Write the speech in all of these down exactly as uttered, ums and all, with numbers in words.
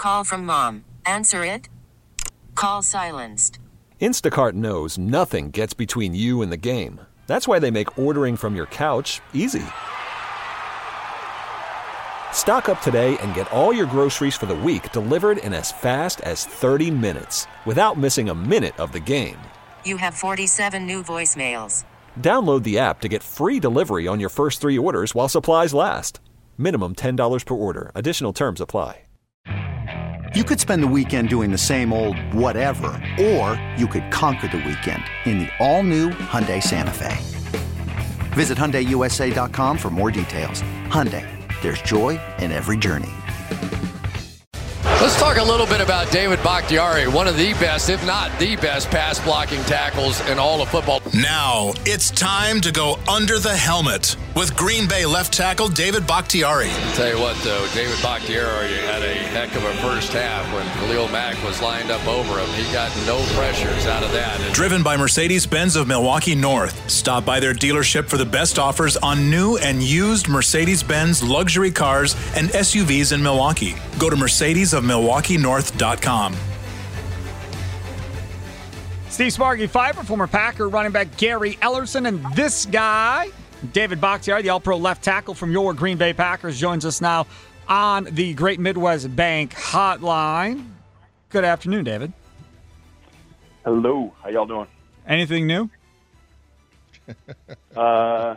Call from mom. Answer it. Call silenced. Instacart knows nothing gets between you and the game. That's why they make ordering from your couch easy. Stock up today and get all your groceries for the week delivered in as fast as thirty minutes without missing a minute of the game. You have forty-seven new voicemails. Download the app to get free delivery on your first three orders while supplies last. Minimum ten dollars per order. Additional terms apply. You could spend the weekend doing the same old whatever, or you could conquer the weekend in the all-new Hyundai Santa Fe. Visit Hyundai U S A dot com for more details. Hyundai, there's joy in every journey. Let's talk a little bit about David Bakhtiari, one of the best, if not the best, pass blocking tackles in all of football. Now it's time to go under the helmet with Green Bay left tackle David Bakhtiari. I'll tell you what, though, David Bakhtiari had a heck of a first half when Khalil Mack was lined up over him. He got no pressures out of that. And Driven by Mercedes-Benz of Milwaukee North. Stop by their dealership for the best offers on new and used Mercedes-Benz luxury cars and S U Vs in Milwaukee. Go to Mercedes of Milwaukee North dot com. Steve Sparky Fifer, former Packer running back Gary Ellerson, and this guy, David Bakhtiari, the All-Pro left tackle from your Green Bay Packers, joins us now on the Great Midwest Bank Hotline. Good afternoon, David. Hello. How y'all doing? Anything new? uh,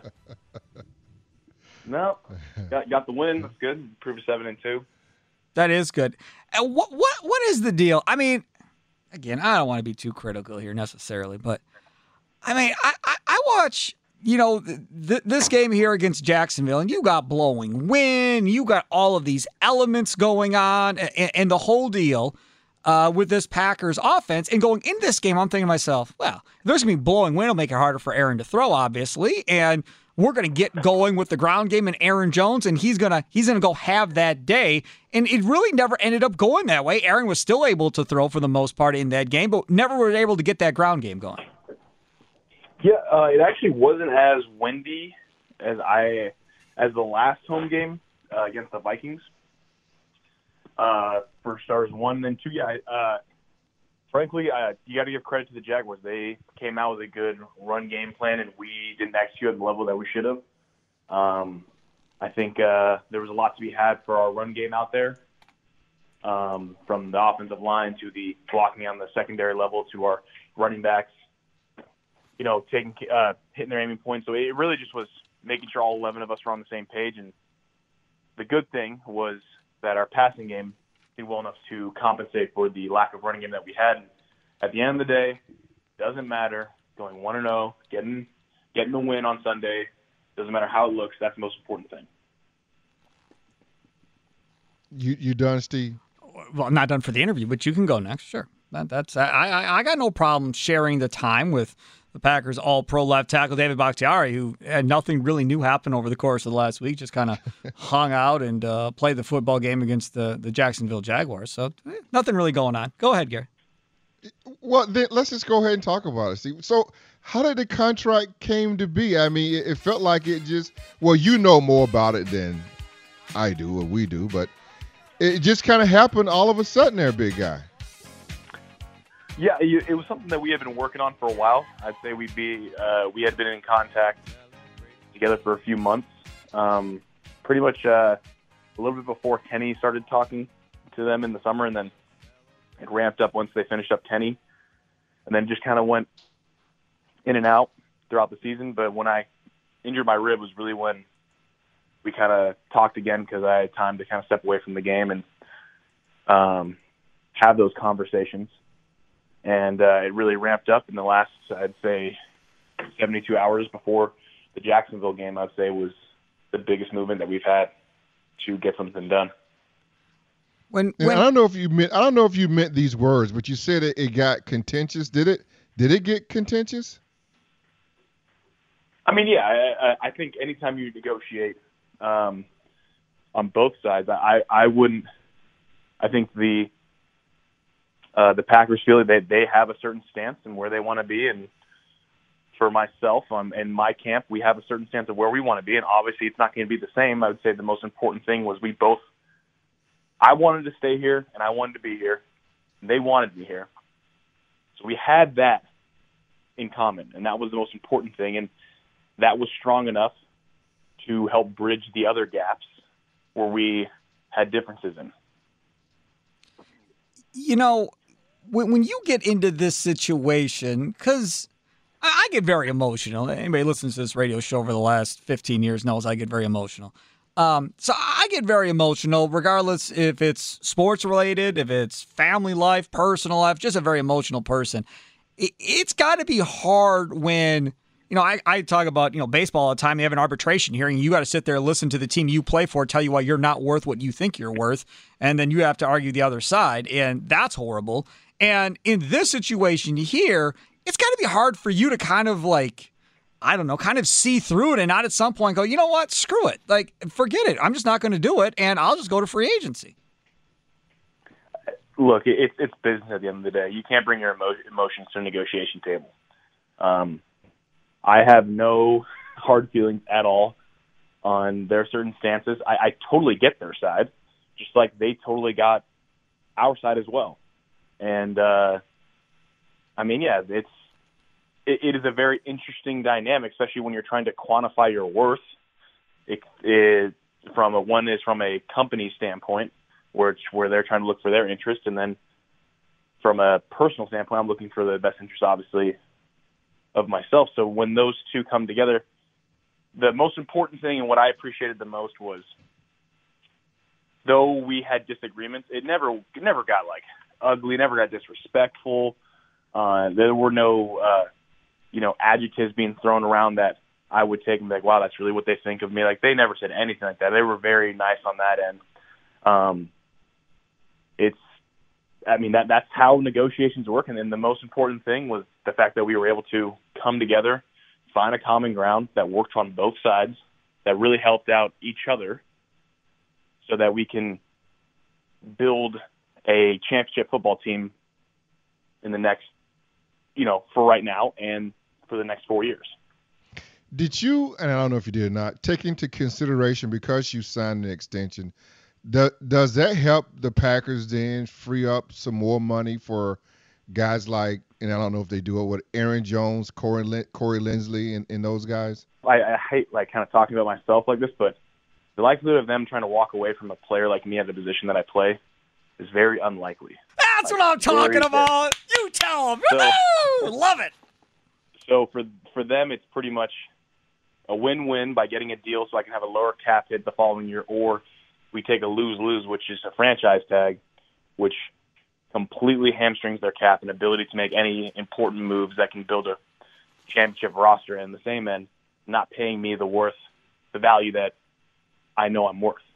no. Got got the win. That's good. Improved to seven and two. That is good. And what what what is the deal? I mean, again, I don't want to be too critical here necessarily, but I mean, I I, I watch. You know, th- this game here against Jacksonville, and you got blowing wind, you got all of these elements going on, and, and the whole deal uh, with this Packers offense. And going in this game, I'm thinking to myself, well, if there's going to be blowing wind, it'll make it harder for Aaron to throw, obviously, and we're going to get going with the ground game and Aaron Jones, and he's gonna he's gonna go have that day. And it really never ended up going that way. Aaron was still able to throw for the most part in that game, but never was able to get that ground game going. Yeah, uh, it actually wasn't as windy as I as the last home game uh, against the Vikings. Uh, for stars one and two, yeah. Uh, frankly, uh, you got to give credit to the Jaguars. They came out with a good run game plan, and we didn't execute at the level that we should have. Um, I think uh, there was a lot to be had for our run game out there, um, from the offensive line to the blocking on the secondary level to our running backs. You know, taking uh, hitting their aiming points. So it really just was making sure all eleven of us were on the same page. And the good thing was that our passing game did well enough to compensate for the lack of running game that we had. And at the end of the day, it doesn't matter. Going one and zero, getting getting the win on Sunday, doesn't matter how it looks. That's the most important thing. You you done, Steve? Well, I'm not done for the interview, but you can go next. Sure, that, that's I, I I got no problem sharing the time with the Packers All-Pro left tackle David Bakhtiari, who had nothing really new happen over the course of the last week, just kind of hung out and uh, played the football game against the, the Jacksonville Jaguars. So eh, nothing really going on. Go ahead, Gary. Well, then let's just go ahead and talk about it, Steve. So how did the contract came to be? I mean, it, it felt like it just, well, you know more about it than I do or we do, but it just kind of happened all of a sudden there, big guy. Yeah, it was something that we had been working on for a while. I'd say we'd be uh, we had been in contact together for a few months, um, pretty much uh, a little bit before Kenny started talking to them in the summer, and then it ramped up once they finished up Kenny, and then just kind of went in and out throughout the season. But when I injured my rib was really when we kind of talked again, because I had time to kind of step away from the game and um, have those conversations. And uh, it really ramped up in the last, I'd say, seventy-two hours before the Jacksonville game. I'd say was the biggest movement that we've had to get something done. When, when I don't know if you meant I don't know if you meant these words, but you said it, it got contentious. Did it? Did it get contentious? I mean, yeah. I, I think anytime you negotiate um, on both sides, I, I wouldn't. I think the Uh, the Packers feel that they, they have a certain stance and where they want to be. And for myself, um, in my camp, we have a certain stance of where we want to be. And obviously it's not going to be the same. I would say the most important thing was we both I wanted to stay here, and I wanted to be here. And they wanted me here. So we had that in common, and that was the most important thing. And that was strong enough to help bridge the other gaps where we had differences in. You know, when, when you get into this situation, because I, I get very emotional. Anybody who listens to this radio show over the last fifteen years knows I get very emotional. Um, so I get very emotional, regardless if it's sports related, if it's family life, personal life, just a very emotional person. It, it's got to be hard when, you know, I, I talk about, you know, baseball all the time. You have an arbitration hearing. You got to sit there and listen to the team you play for tell you why you're not worth what you think you're worth. And then you have to argue the other side. And that's horrible. And in this situation here, it's got to be hard for you to kind of like, I don't know, kind of see through it and not at some point go, you know what, screw it. Like, forget it. I'm just not going to do it, and I'll just go to free agency. Look, it's it's business at the end of the day. You can't bring your emo- emotions to a negotiation table. Um, I have no hard feelings at all on their certain stances. I, I totally get their side, just like they totally got our side as well. And, uh, I mean, yeah, it's, it is a very interesting dynamic, especially when you're trying to quantify your worth. It is from a, one is from a company standpoint, where it's, where they're trying to look for their interest, and then from a personal standpoint, I'm looking for the best interest, obviously, of myself. So when those two come together, the most important thing and what I appreciated the most was, though we had disagreements, it never it never got like ugly, never got disrespectful. Uh, there were no uh, you know, adjectives being thrown around that I would take and be like, wow, that's really what they think of me. Like, they never said anything like that. They were very nice on that end. Um, it's, I mean, that that's how negotiations work. And then the most important thing was the fact that we were able to come together, find a common ground that worked on both sides, that really helped out each other so that we can build a championship football team in the next, you know, for right now and for the next four years. Did you, and I don't know if you did or not, take into consideration, because you signed an extension, do, does that help the Packers then free up some more money for guys like, and I don't know if they do it with Aaron Jones, Corey, Lin, Corey Linsley, and, and those guys? I, I hate like kind of talking about myself like this, but the likelihood of them trying to walk away from a player like me at the position that I play is very unlikely. That's like, what I'm talking about. You tell them. So, love it. So for for them, it's pretty much a win-win by getting a deal so I can have a lower cap hit the following year, or we take a lose-lose, which is a franchise tag, which completely hamstrings their cap and ability to make any important moves that can build a championship roster. And the same end, not paying me the worth, the value that I know I'm worth.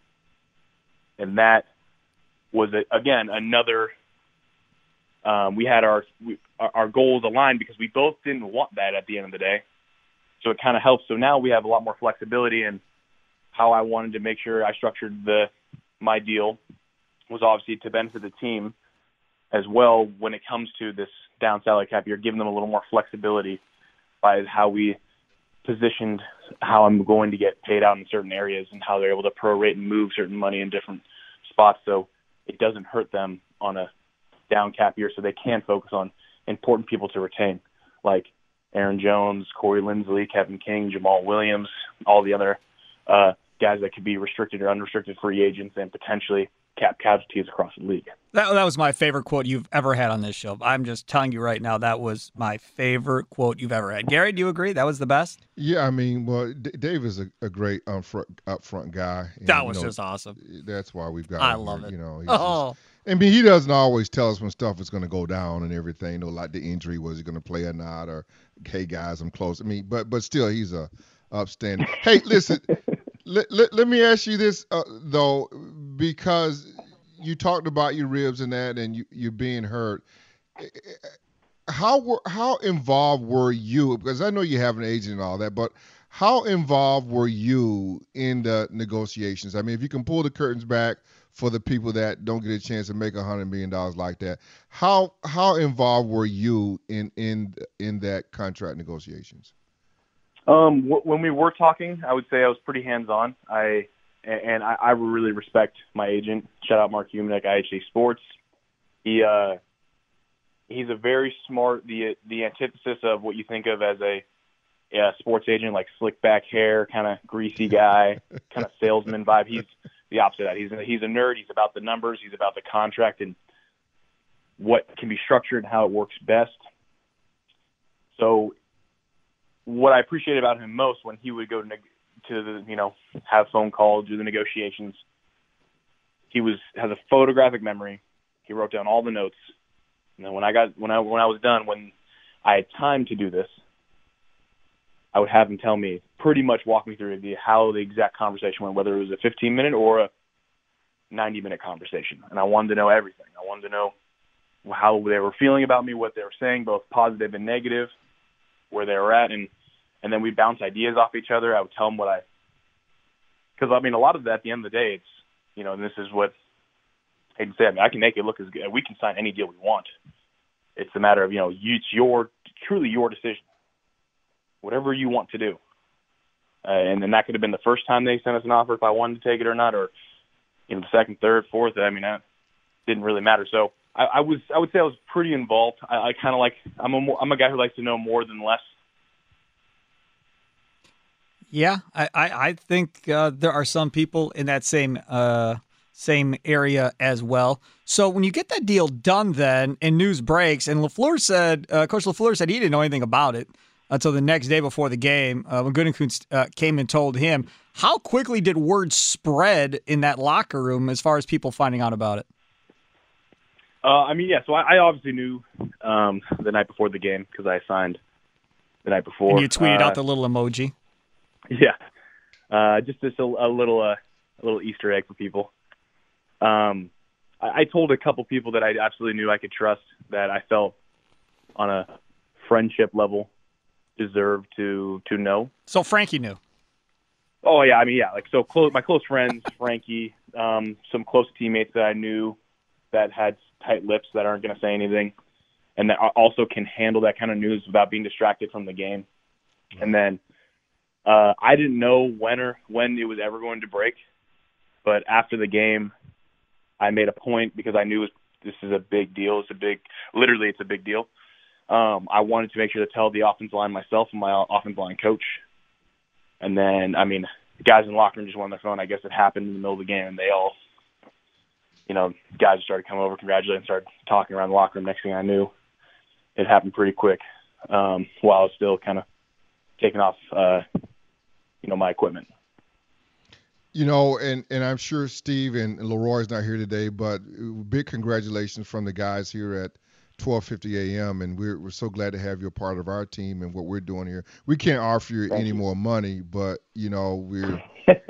And that was, a, again, another um, – we had our, we, our our goals aligned because we both didn't want that at the end of the day. So it kind of helps. So now we have a lot more flexibility in how I wanted to make sure I structured the my deal was obviously to benefit the team as well when it comes to this down salary cap. You're giving them a little more flexibility by how we positioned how I'm going to get paid out in certain areas and how they're able to prorate and move certain money in different spots so it doesn't hurt them on a down cap year, so they can focus on important people to retain, like Aaron Jones, Corey Linsley, Kevin King, Jamal Williams, all the other uh, guys that could be restricted or unrestricted free agents and potentially cap casualties across the league. That, that was my favorite quote you've ever had on this show. I'm just telling you right now, that was my favorite quote you've ever had. Gary, do you agree? That was the best? Yeah, I mean, well, D- Dave is a, a great upfront, upfront guy. And, that was you know, just awesome. That's why we've got I him love here, it. You know, he's oh. just, I mean, he doesn't always tell us when stuff is going to go down and everything. You know, like the injury, was he going to play or not? Or, hey, guys, I'm close. I mean, but but still, he's a upstanding. Hey, listen, let, let, let me ask you this, uh, though, because you talked about your ribs and that and you, you being hurt. How were, how involved were you? Because I know you have an agent and all that, but how involved were you in the negotiations? I mean, if you can pull the curtains back for the people that don't get a chance to make a hundred million dollars like that, how how involved were you in in in that contract negotiations? Um, w- when we were talking, I would say I was pretty hands-on. I and, and I, I really respect my agent. Shout out Mark Human at I H A Sports. He uh, he's a very smart, the the antithesis of what you think of as a, a sports agent, like slick back hair, kind of greasy guy, kind of salesman vibe. He's the opposite of that. He's a, he's a nerd. He's about the numbers. He's about the contract and what can be structured and how it works best. So what I appreciated about him most when he would go to, to the, you know, have phone calls, do the negotiations, he was has a photographic memory. He wrote down all the notes. And then when I got when I when I was done, when I had time to do this, I would have him tell me, pretty much walk me through the, how the exact conversation went, whether it was a fifteen minute or a ninety minute conversation. And I wanted to know everything. I wanted to know how they were feeling about me, what they were saying, both positive and negative, where they were at, and and then we bounce ideas off each other. I would tell them what I, because I mean, a lot of that at the end of the day, it's, you know, and this is what I can say. I mean, I can make it look as good. We can sign any deal we want. It's a matter of, you know, you, it's your truly your decision, whatever you want to do. Uh, and then that could have been the first time they sent us an offer if I wanted to take it or not, or you know, the second, third, fourth. I mean, that didn't really matter. So I, I was, I would say I was pretty involved. I, I kind of like, I'm a, more, I'm a guy who likes to know more than less. Yeah, I, I, I think uh, there are some people in that same uh, same area as well. So when you get that deal done then, and news breaks, and LaFleur said, uh, Coach LaFleur said he didn't know anything about it until the next day before the game uh, when Gutekunst uh, came and told him. How quickly did word spread in that locker room as far as people finding out about it? Uh, I mean, yeah, so I, I obviously knew um, the night before the game because I signed the night before. And you tweeted uh, out the little emoji. Yeah, uh, just just a, a little uh, a little Easter egg for people. Um, I, I told a couple people that I absolutely knew I could trust, that I felt on a friendship level deserved to to know. So Frankie knew. Oh yeah, I mean yeah, like so close. My close friends, Frankie, um, some close teammates that I knew that had tight lips that aren't going to say anything, and that also can handle that kind of news without being distracted from the game. And then uh, I didn't know when or when it was ever going to break, but after the game, I made a point because I knew this is a big deal. It's a big, literally, it's a big deal. Um, I wanted to make sure to tell the offensive line myself and my offensive line coach. And then, I mean, the guys in the locker room just went on their phone. I guess it happened in the middle of the game, and they all, you know, guys started coming over, congratulating, started talking around the locker room. Next thing I knew, it happened pretty quick um, while I was still kind of taking off, uh, you know, my equipment. You know, and, and I'm sure Steve and Leroy's not here today, but big congratulations from the guys here at twelve fifty a.m. And we're we're so glad to have you a part of our team and what we're doing here. We can't offer you Thank any you. more money, but you know we're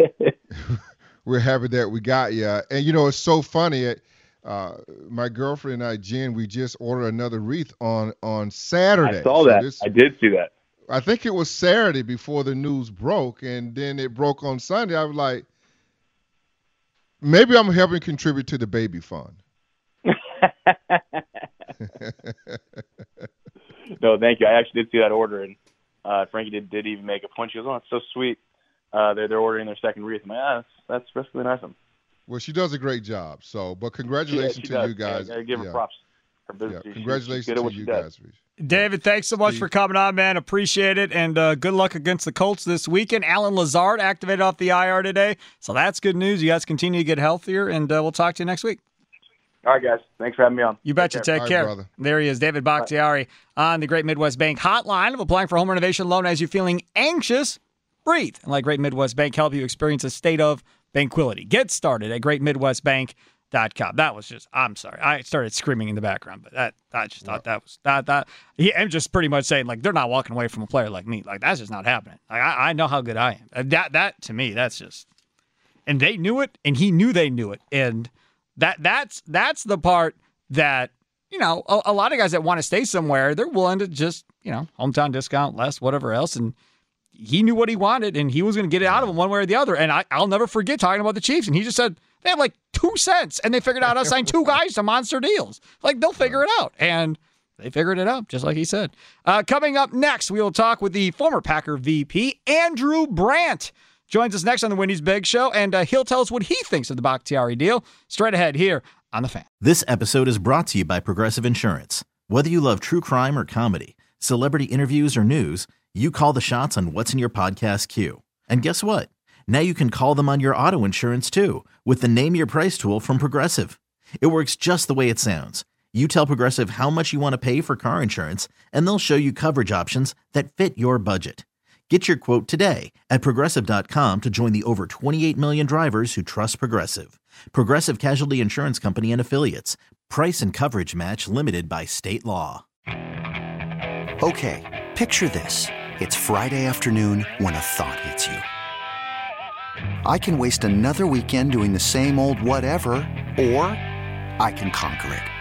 we're happy that we got you. And you know it's so funny. Uh, my girlfriend and I, Jen, we just ordered another wreath on on Saturday. I saw So that. this- I did see that. I think it was Saturday before the news broke, and then it broke on Sunday. I was like, maybe I'm helping contribute to the baby fund. No, thank you. I actually did see that order, and uh, Frankie did, did even make a point. She goes, "Oh, it's so sweet. Uh, they're they're ordering their second wreath." I'm like, "Ah, that's that's really nice of them." Well, she does a great job. So, but congratulations She- she to does. you guys. Yeah, I gotta give her Yeah. props. Her Yeah, business. She- congratulations she's good at to what you she does. guys. Reese. David, thanks so much Steve. for coming on, man. Appreciate it. And uh, good luck against the Colts this weekend. Alan Lazard activated off the I R today. So that's good news. You guys continue to get healthier, and uh, we'll talk to you next week. All right, guys. Thanks for having me on. You betcha. Take care. Take All right, care. brother. There he is, David Bakhtiari on the Great Midwest Bank hotline of applying for home renovation loan. As you're feeling anxious, breathe and let Great Midwest Bank help you experience a state of banquility. Get started at great midwest bank dot com. That was just, I'm sorry. I started screaming in the background, but that I just thought that was, that, that, he, I'm just pretty much saying, like, they're not walking away from a player like me. Like, that's just not happening. Like, I, I know how good I am. That, that, to me, that's just, and they knew it, and he knew they knew it. And that, that's, that's the part that, you know, a, a lot of guys that want to stay somewhere, they're willing to just, you know, hometown discount, less, whatever else. And he knew what he wanted, and he was going to get it out of him one way or the other. And I, I'll never forget talking about the Chiefs. And he just said they had like two cents, and they figured out how to sign two guys to monster deals. Like, they'll figure it out. And they figured it out, just like he said. Uh, coming up next, we will talk with the former Packer V P, Andrew Brandt. joins us next on the Wendy's Big Show, and uh, he'll tell us what he thinks of the Bakhtiari deal. Straight ahead here on The Fan. This episode is brought to you by Progressive Insurance. Whether you love true crime or comedy, celebrity interviews or news, you call the shots on what's in your podcast queue. And guess what? Now you can call them on your auto insurance too with the Name Your Price tool from Progressive. It works just the way it sounds. You tell Progressive how much you want to pay for car insurance, and they'll show you coverage options that fit your budget. Get your quote today at Progressive dot com to join the over twenty-eight million drivers who trust Progressive. Progressive Casualty Insurance Company and Affiliates. Price and coverage match limited by state law. Okay, picture this. It's Friday afternoon when a thought hits you. I can waste another weekend doing the same old whatever, or I can conquer it.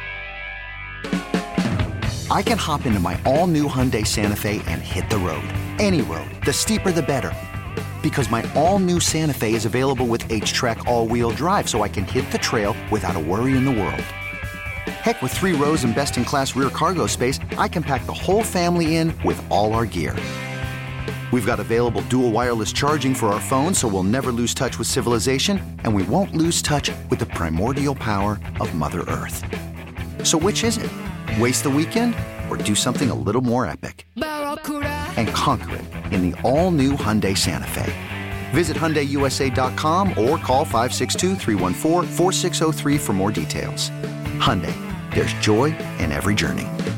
I can hop into my all-new Hyundai Santa Fe and hit the road. Any road. The steeper, the better. Because my all-new Santa Fe is available with H-Track all-wheel drive, so I can hit the trail without a worry in the world. Heck, with three rows and best-in-class rear cargo space, I can pack the whole family in with all our gear. We've got available dual wireless charging for our phones, so we'll never lose touch with civilization, and we won't lose touch with the primordial power of Mother Earth. So which is it? Waste the weekend or do something a little more epic? And conquer it in the all-new Hyundai Santa Fe. Visit Hyundai U S A dot com or call five six two, three one four, four six zero three for more details. Hyundai, there's joy in every journey.